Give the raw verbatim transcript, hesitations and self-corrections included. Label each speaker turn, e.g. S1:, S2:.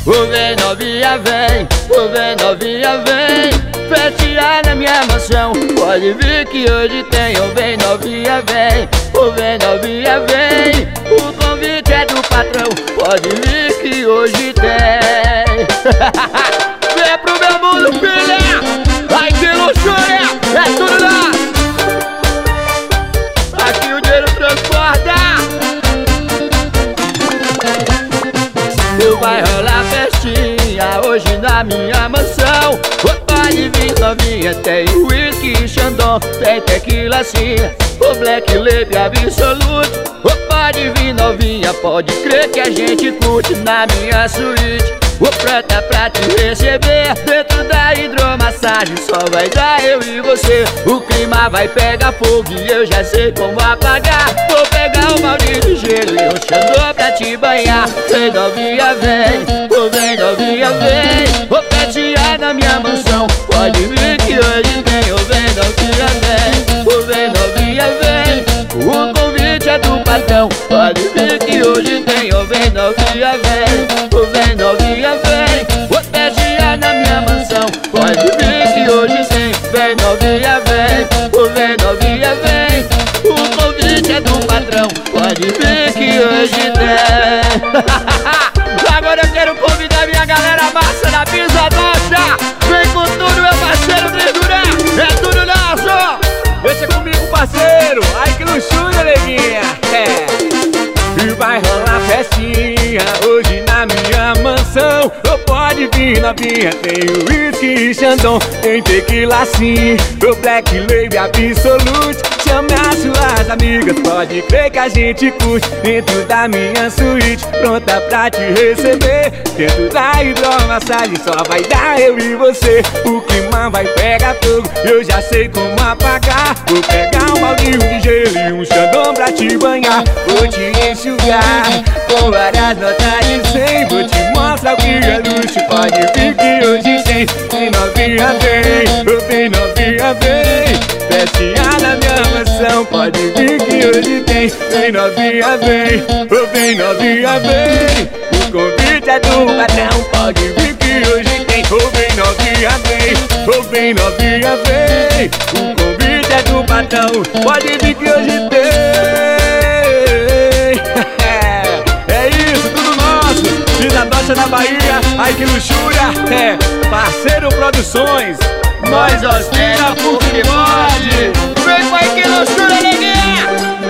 S1: Ô vem novinha, vem, ô vem novinha, vem festejar na minha mansão. Pode vir que hoje tem. Ô vem novinha, vem, ô vem novinha, vem. O convite é do patrão. Pode vir que hoje tem. Vem pro meu mundo, filha. Ai que luxúria, é tudo nosso. Aqui o dinheiro transporta. Vai rolar festinha hoje na minha mansão. Pode vir novinha, tem whisky, xandão, tem tequila sim, o Black Label Absolute. Pode vir novinha, pode crer que a gente curte na minha suíte. Vou pronta pra te receber dentro da hidromassagem. Só vai dar eu e você. O clima vai pegar fogo e eu já sei como apagar. Vou pegar o maldito gelo e o xandô pra te banhar. Vem novinha, vem, oh, vem novinha, vem. Vou festejar na minha mansão. Pode vir que hoje vem, oh, vem novinha, vem, oh, vem novinha, vem. O convite é do patrão. Pode vir que hoje tem, oh, vem novinha, vem, oh, vem novinha, vem. Vou festejar na minha mansão. Pode vir que hoje tem. Vem novinha, vem, oh, vem novinha, vem. O convite é do patrão. Pode vir que hoje tem. Agora eu quero convidar minha galera massa da Pisa Docha. Vem com tudo, meu parceiro Trisduré. É tudo nosso. Deixa comigo, parceiro. Ai que luxúria, neguinha. É. E vai rolar festinha hoje na minha mansão. Oh, pode vir novinha, tem whisky e xandão, tem tequila sim, o Black Label Absolute. Chame as suas amigas, pode crer que a gente curte dentro da minha suíte. Pronta pra te receber dentro da hidromassagem. Só vai dar eu e você. O clima vai pegar fogo, eu já sei como apagar. Vou pegar um baldinho de gelo e um xandão pra te banhar. Vou te enxugar com várias notas de cem. Vou te mostrar o que é luxo. Pode vir que hoje tem. Vem novinha, vem, oh, vem novinha, vem festejar na minha mansão. Pode vir que hoje tem. Vem novinha, vem, oh, vem novinha, vem. O convite é do patrão. Pode vir que hoje tem. Oh, vem novinha, vem, oh, vem novinha, vem. O convite é do patrão. Pode vir que hoje tem. É isso, tudo nosso. Pisa Docha na Bahia. Ai que luxúria. É, parceiro Produções. Nós ostenta porque pode. Vem, pai, que luxúria, neguinha.